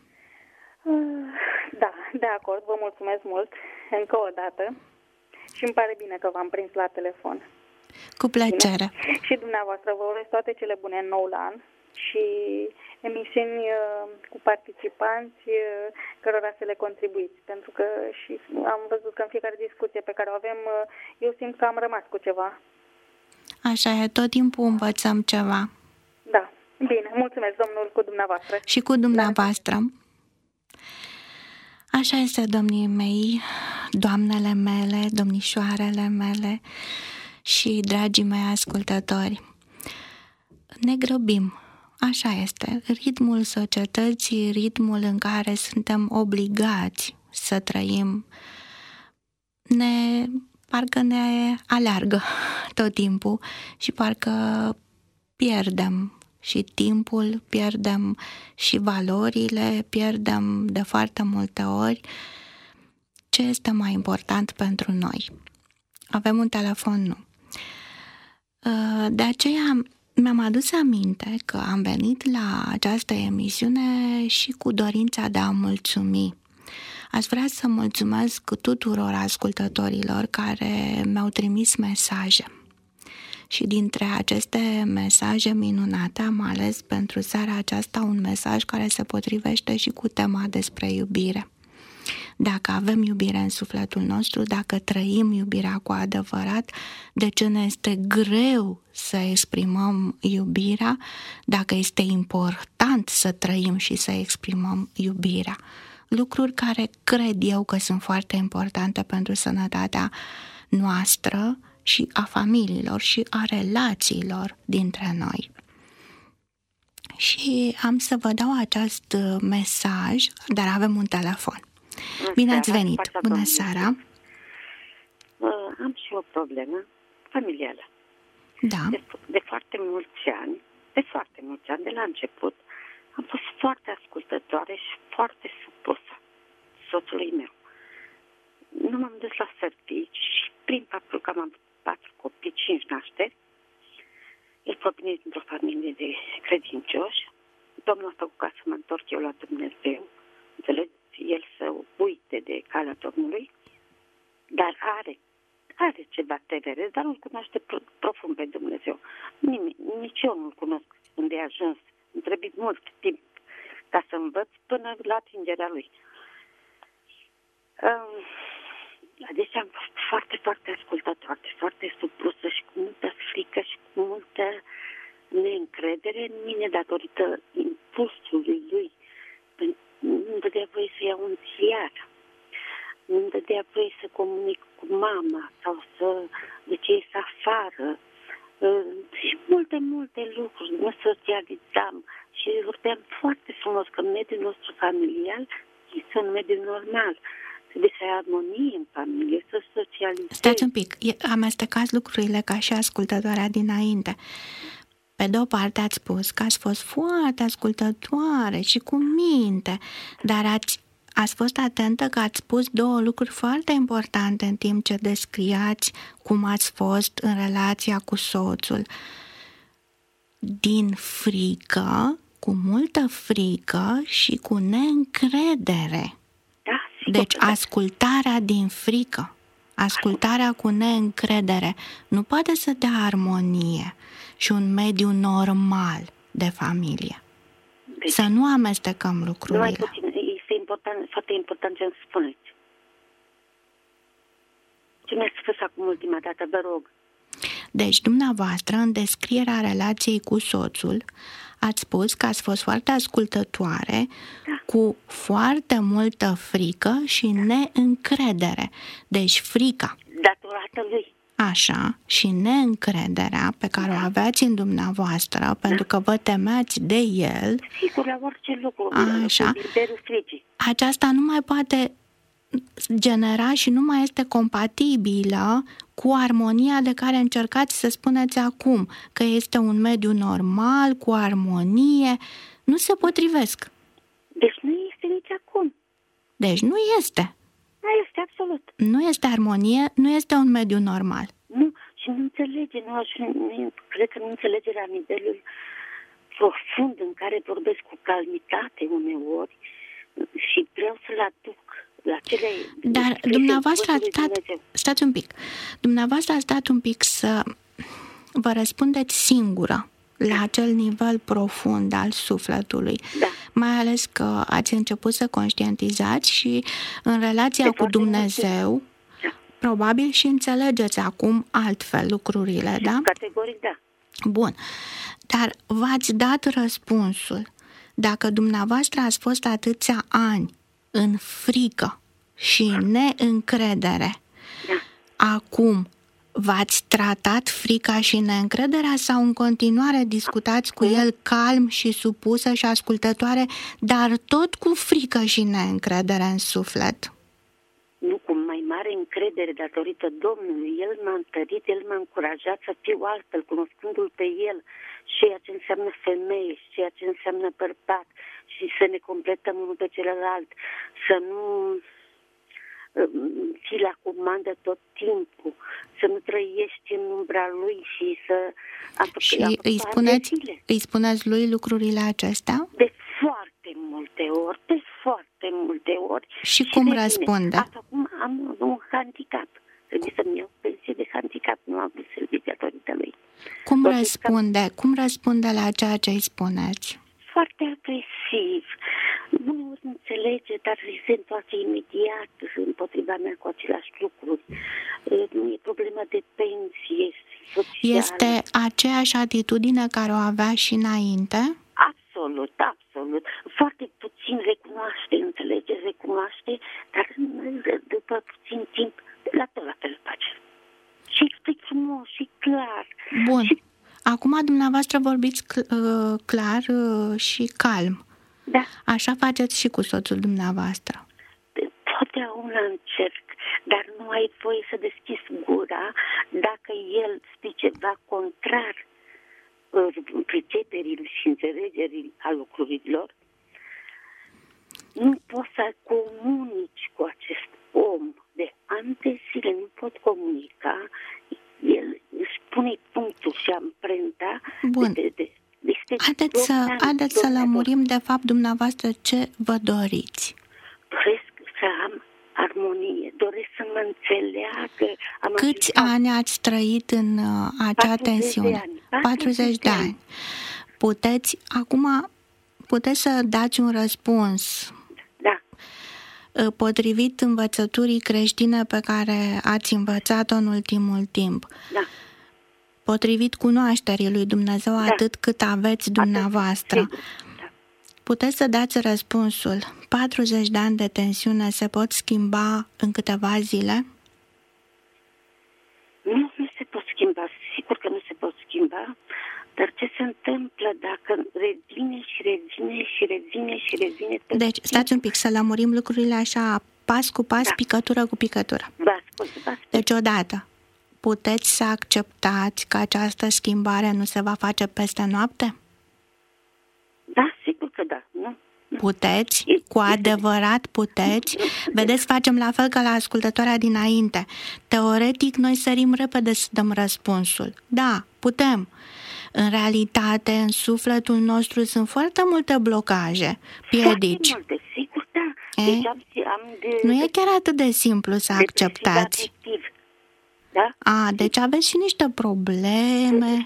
Da, de acord, vă mulțumesc mult încă o dată și îmi pare bine că v-am prins la telefon. Cu plăcere. Bine? Și dumneavoastră vă urez toate cele bune în noul an și emisiuni cu participanți cărora să le contribuiți, pentru că și am văzut că în fiecare discuție pe care o avem, eu simt că am rămas cu ceva. Așa e, tot timpul învățăm ceva. Da, bine, mulțumesc, Domnul cu dumneavoastră. Și cu dumneavoastră. Așa este, domnii mei, doamnele mele, domnișoarele mele și dragii mei ascultători. Ne grăbim, așa este, ritmul societății, ritmul în care suntem obligați să trăim, parcă ne aleargă tot timpul și parcă pierdem și timpul, pierdem și valorile, pierdem de foarte multe ori ce este mai important pentru noi. Avem un telefon? Nu. De aceea mi-am adus aminte că am venit la această emisiune și cu dorința de a mulțumi. Aș vrea să mulțumesc tuturor ascultătorilor care mi-au trimis mesaje. Și dintre aceste mesaje minunate am ales pentru seara aceasta un mesaj care se potrivește și cu tema despre iubire. Dacă avem iubire în sufletul nostru, dacă trăim iubirea cu adevărat, de ce ne este greu să exprimăm iubirea, dacă este important să trăim și să exprimăm iubirea. Lucruri care cred eu că sunt foarte importante pentru sănătatea noastră și a familiilor și a relațiilor dintre noi. Și am să vă dau acest mesaj, dar avem un telefon. Bine ați venit! Bună seara! Am și o problemă familială. Da. De foarte mulți ani, de la început, am fost foarte ascultătoare și foarte supusă soțului meu. Nu m-am dus la servici și prin faptul că am avut 4 copii, 5 nașteri, el provine dintr-o familie de credincioși, Domnul a făcut ca să mă întorc eu la Dumnezeu, înțelegeți? El să uite de calea Domnului, dar are ceva TVR, dar nu-l cunoaște profund pe Dumnezeu. Nici eu nu-l cunosc unde a ajuns. Îmi trebuie mult timp ca să învăț până la atingerea lui. Deci am fost foarte, foarte ascultătoare, foarte supusă și cu multă frică și cu multă neîncredere în mine datorită impulsului lui. Nu-mi dădea voie să iau un ziar, nu-mi dădea voie să comunic cu mama sau să ies afară. Și multe lucruri. Nu socializam și vorbeam foarte frumos că mediul nostru familial este un mediu normal. Trebuie să ai armonie în familie, să socializezi. Stați un pic, amestecați lucrurile ca și ascultătoarea dinainte. Pe de o parte ați spus că ați fost foarte ascultătoare și cu minte, dar ați fost atentă că ați spus 2 lucruri foarte importante în timp ce descriați cum ați fost în relația cu soțul. Din frică, cu multă frică și cu neîncredere. Da, sigur. Deci ascultarea din frică, ascultarea cu neîncredere nu poate să dea armonie și un mediu normal de familie. Deci, să nu amestecăm lucrurile. Mai puțin, este important, foarte important ce îmi spuneți. Ce mi-ați spus acum ultima dată, vă rog. Deci, dumneavoastră, în descrierea relației cu soțul, ați spus că ați fost foarte ascultătoare, cu foarte multă frică și neîncredere. Deci, frica. Datorată lui. Așa, și neîncrederea pe care o aveați în dumneavoastră, pentru că vă temeați de el. Sigur, la orice lucru. Așa. Aceasta nu mai poate genera și nu mai este compatibilă cu armonia de care încercați să spuneți acum, că este un mediu normal, cu armonie. Nu se potrivesc. Deci nu este nici acum. Deci nu este. Nu este absolut. Nu este armonie, nu este un mediu normal. Nu, și nu înțelege, cred că nu înțelege la nivelul profund în care vorbesc cu calmitate uneori și vreau să-l aduc la cele... Dar dumneavoastră stați un pic. Dumneavoastră ați stat un pic să vă răspundeți singură la acel nivel profund al sufletului. Da. Mai ales că ați început să conștientizați și în relația cu Dumnezeu, probabil și înțelegeți acum altfel lucrurile, da? Categoric, da. Bun. Dar v-ați dat răspunsul. Dacă dumneavoastră ați fost atâția ani în frică și neîncredere. Acum, v-ați tratat frica și neîncrederea sau în continuare discutați cu el calm și supusă și ascultătoare, dar tot cu frică și neîncredere în suflet? Nu, cu mai mare încredere datorită Domnului. El m-a întărit, El m-a încurajat să fiu altfel, cunoscându-L pe El, ceea ce înseamnă femeie, ceea ce înseamnă bărbat, și să ne completăm unul pe celălalt, să nu fii la comandă tot timpul, să nu trăiești în umbra Lui și să... Și îi spuneți Lui lucrurile acestea? De foarte multe ori, Și cum răspunde? Acum am un handicap. Trebuie să-mi iau pensie de handicap, nu am vrut să-l datorită Lui. Cum răspunde la ceea ce îi spuneți? Foarte agresiv. Nu înțelege, dar se întoarce imediat împotriva mea cu aceleași lucruri. Nu e problemă de pensie socială. Este aceeași atitudine care o avea și înainte? Absolut. Foarte puțin recunoaște, dar după puțin timp, la fel face. Și explic frumos și clar. Bun. Acum dumneavoastră vorbiți clar și calm. Da. Așa faceți și cu soțul dumneavoastră. Totdeauna încerc, dar nu ai voie să deschizi gura dacă el spune ceva contrar priceperii și înțelegerii a lucrurilor. Nu poți să comunici cu acest om de ani de zile, nu pot comunica. El își pune punctul și amprenta. Bun. Haideți să lămurim de fapt dumneavoastră ce vă doriți. Doresc să am armonie, doresc să mă înțeleagă. Câți ani ați trăit în acea tensiune? 40 de ani. Puteți să dați un răspuns. Da. Potrivit învățăturii creștine pe care ați învățat-o în ultimul timp. Da. Potrivit cunoașterii lui Dumnezeu, atât cât aveți dumneavoastră. Puteți să dați răspunsul. 40 de ani de tensiune se pot schimba în câteva zile? Nu se pot schimba. Sigur că nu se pot schimba. Dar ce se întâmplă dacă revine? Deci, stați un pic, să lămurim lucrurile așa, pas cu pas, picătură cu picătură. Deci, odată, puteți să acceptați că această schimbare nu se va face peste noapte? Da, sigur că da. Nu. Puteți? Cu adevărat puteți? Vedeți, facem la fel ca la ascultătoarea dinainte. Teoretic, noi sărim repede să dăm răspunsul. Da, putem. În realitate, în sufletul nostru sunt foarte multe blocaje, piedici. Foarte multe, sigur, da. Deci nu e chiar atât de simplu să acceptați. Da? Deci aveți și niște probleme.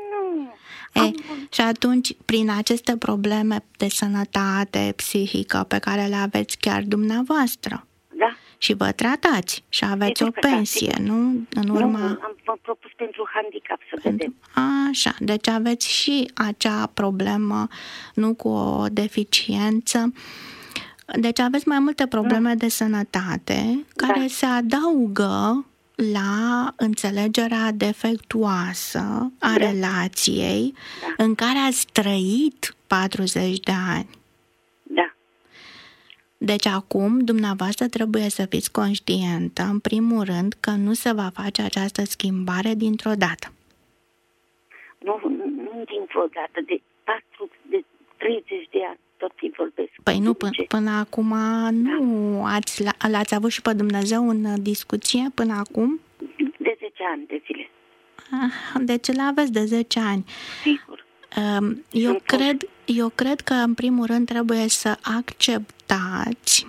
Și atunci, prin aceste probleme de sănătate psihică pe care le aveți chiar dumneavoastră, și vă tratați și aveți o pensie, nu? În urma... am propus pentru handicap, să vedem. Așa, deci aveți și acea problemă, nu cu o deficiență. Deci aveți mai multe probleme de sănătate care se adaugă la înțelegerea defectuoasă a relației în care ați trăit 40 de ani. Da. Deci acum dumneavoastră trebuie să fiți conștientă, în primul rând, că nu se va face această schimbare dintr-o dată. Nu dintr-o dată, de 30 de ani tot îi vorbesc. Păi nu, până acum nu l-ați avut și pe Dumnezeu în discuție până acum? De 10 ani de zile. Deci îl aveți de 10 ani. Sigur. Eu cred că în primul rând trebuie să acceptați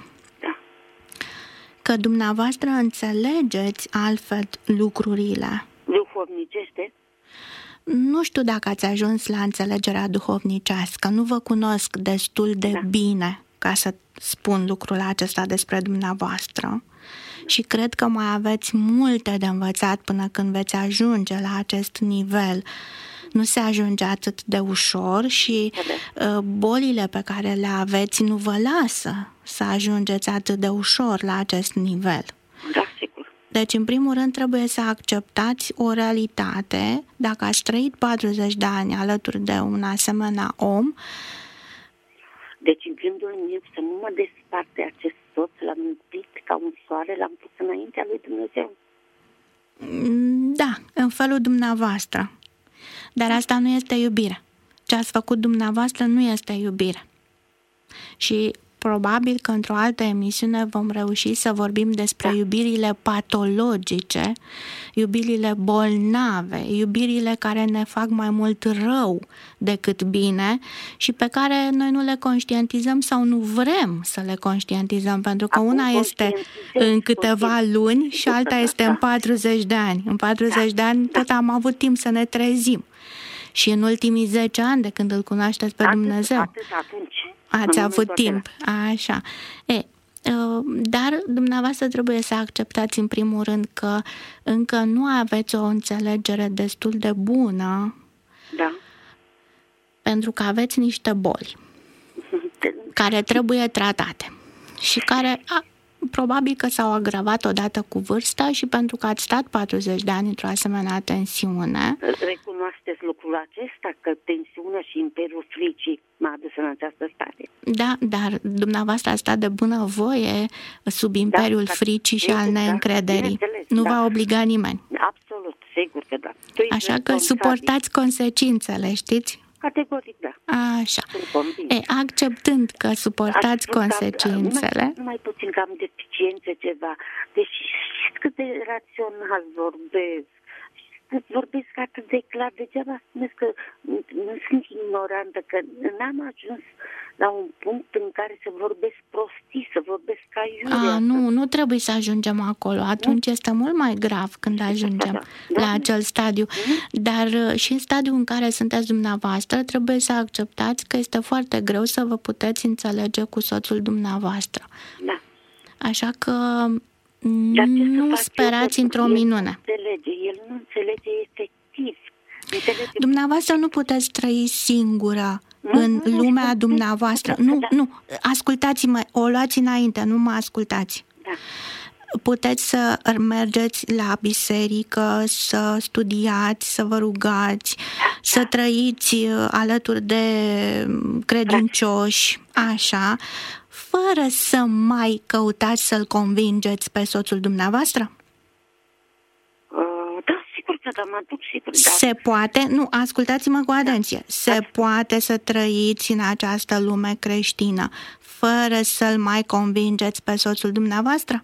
că dumneavoastră înțelegeți altfel lucrurile. Duhovnicește? Nu știu dacă ați ajuns la înțelegerea duhovnicească. Nu vă cunosc destul de bine ca să spun lucrul acesta despre dumneavoastră. Și cred că mai aveți multe de învățat până când veți ajunge la acest nivel. nu se ajunge atât de ușor și bolile pe care le aveți nu vă lasă să ajungeți atât de ușor la acest nivel. Da, sigur. Deci, în primul rând, trebuie să acceptați o realitate. Dacă ați trăit 40 de ani alături de un asemenea om... Deci, în gândul meu, să nu mă despart de acest soț, l-am iubit ca un soare, l-am pus înaintea lui Dumnezeu. Da, în felul dumneavoastră. Dar asta nu este iubire. Ce ați făcut dumneavoastră nu este iubire. Și probabil că într-o altă emisiune vom reuși să vorbim despre iubirile patologice, iubirile bolnave, iubirile care ne fac mai mult rău decât bine și pe care noi nu le conștientizăm sau nu vrem să le conștientizăm, pentru că una este în câteva luni și alta este în 40 de ani. În 40 de ani tot am avut timp să ne trezim. Și în ultimii 10 ani de când îl cunoașteți pe Dumnezeu. Ați avut timp. Așa. Dar dumneavoastră trebuie să acceptați în primul rând că încă nu aveți o înțelegere destul de bună. Da. Pentru că aveți niște boli care trebuie tratate și care probabil că s-au agravat odată cu vârsta și pentru că ați stat 40 de ani într-o asemenea tensiune. Recunoașteți lucrul acesta, că tensiunea și imperiul fricii m-a adus în această stare? Da, dar dumneavoastră ați stat de bunăvoie sub imperiul fricii și al neîncrederii. Nu v-a obligat nimeni. Absolut, sigur că da. Așa că suportați consecințele, știți? Categoric, da. Așa. Acceptând că suportați consecințele... Numai puțin că am deficiențe ceva. Deși știți cât de rațional vorbesc. Vorbesc atât de clar. Degeaba spuneți că nu sunt ignorantă, că n-am ajuns la un punct în care să vorbesc prostii, să vorbesc aiurea. Nu trebuie să ajungem acolo. Atunci este mult mai grav când ajungem la acel stadiu. Dar și în stadiul în care sunteți dumneavoastră, trebuie să acceptați că este foarte greu să vă puteți înțelege cu soțul dumneavoastră. Da. Așa că nu sperați într-o minune. El nu înțelege efectiv. Dumneavoastră nu puteți trăi singură în lumea dumneavoastră. Nu, ascultați-mă, o luați înainte, nu mă ascultați. Da. Puteți să mergeți la biserică, să studiați, să vă rugați, să trăiți alături de credincioși, așa, fără să mai căutați să-l convingeți pe soțul dumneavoastră? Da, sigur că da, mă duc sigur. Se poate, nu, ascultați-mă cu atenție, se poate să trăiți în această lume creștină fără să-l mai convingeți pe soțul dumneavoastră?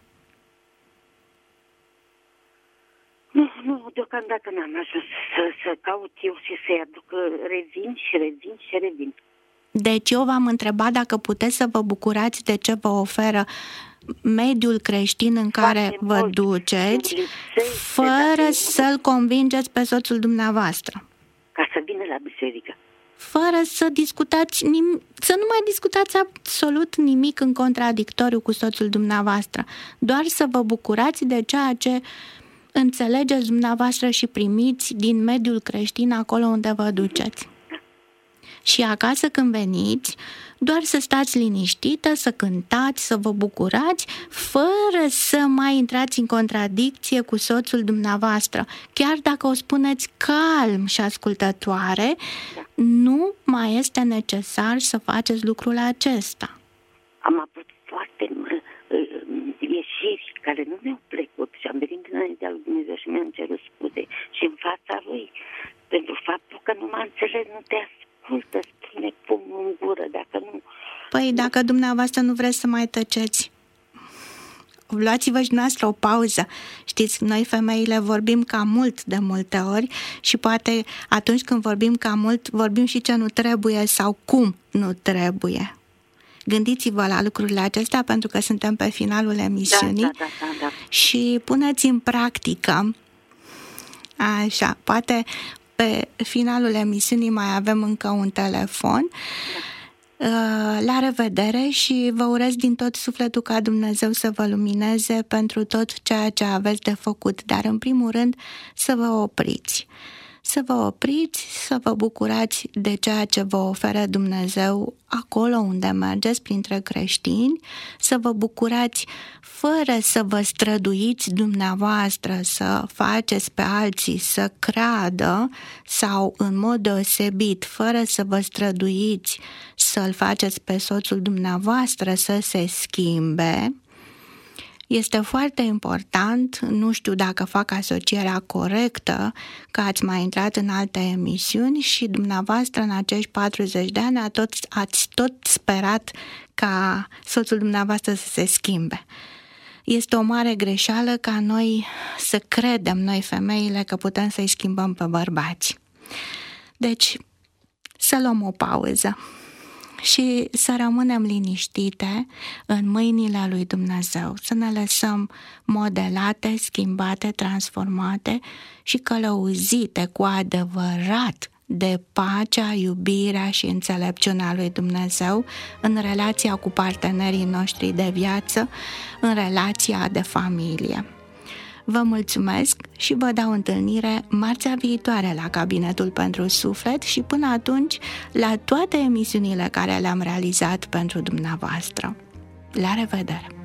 Nu, deocamdată n-am ajuns să caut eu și să-i aduc, revin. Deci eu v-am întrebat dacă puteți să vă bucurați de ce vă oferă mediul creștin în care vă duceți, fără să-l convingeți pe soțul dumneavoastră. Ca să vină la biserică. Fără să discutați, să nu mai discutați absolut nimic în contradictoriu cu soțul dumneavoastră. Doar să vă bucurați de ceea ce înțelegeți dumneavoastră și primiți din mediul creștin acolo unde vă duceți. Și acasă când veniți, doar să stați liniștită, să cântați, să vă bucurați, fără să mai intrați în contradicție cu soțul dumneavoastră. Chiar dacă o spuneți calm și ascultătoare, nu mai este necesar să faceți lucrul acesta. Am avut foarte ieșiri care nu mi-au plăcut și am venit înaintea lui Dumnezeu și mi-am cerut scuze și în fața lui pentru faptul că nu m-a înțeles, nu te ascultă, spune pumnul în gură, dacă nu... Păi dacă dumneavoastră nu vreți să mai tăceți, luați-vă și noastră o pauză. Știți, noi femeile vorbim cam mult de multe ori și poate atunci când vorbim cam mult, vorbim și ce nu trebuie sau cum nu trebuie. Gândiți-vă la lucrurile acestea pentru că suntem pe finalul emisiunii da. Și puneți în practică. Așa, poate pe finalul emisiunii mai avem încă un telefon. La revedere și vă urez din tot sufletul ca Dumnezeu să vă lumineze pentru tot ceea ce aveți de făcut, dar în primul rând să vă opriți. să vă opriți, să vă bucurați de ceea ce vă oferă Dumnezeu acolo unde mergeți printre creștini, să vă bucurați fără să vă străduiți dumneavoastră să faceți pe alții să creadă sau în mod deosebit fără să vă străduiți să-l faceți pe soțul dumneavoastră să se schimbe. Este foarte important, nu știu dacă fac asocierea corectă, că ați mai intrat în alte emisiuni și dumneavoastră în acești 40 de ani ați tot sperat ca soțul dumneavoastră să se schimbe. Este o mare greșeală ca noi să credem, noi femeile, că putem să-i schimbăm pe bărbați. Deci, să luăm o pauză și să rămânem liniștite în mâinile lui Dumnezeu, să ne lăsăm modelate, schimbate, transformate și călăuzite cu adevărat de pacea, iubirea și înțelepciunea lui Dumnezeu în relația cu partenerii noștri de viață, în relația de familie. Vă mulțumesc și vă dau întâlnire marțea viitoare la Cabinetul pentru Suflet și până atunci la toate emisiunile care le-am realizat pentru dumneavoastră. La revedere!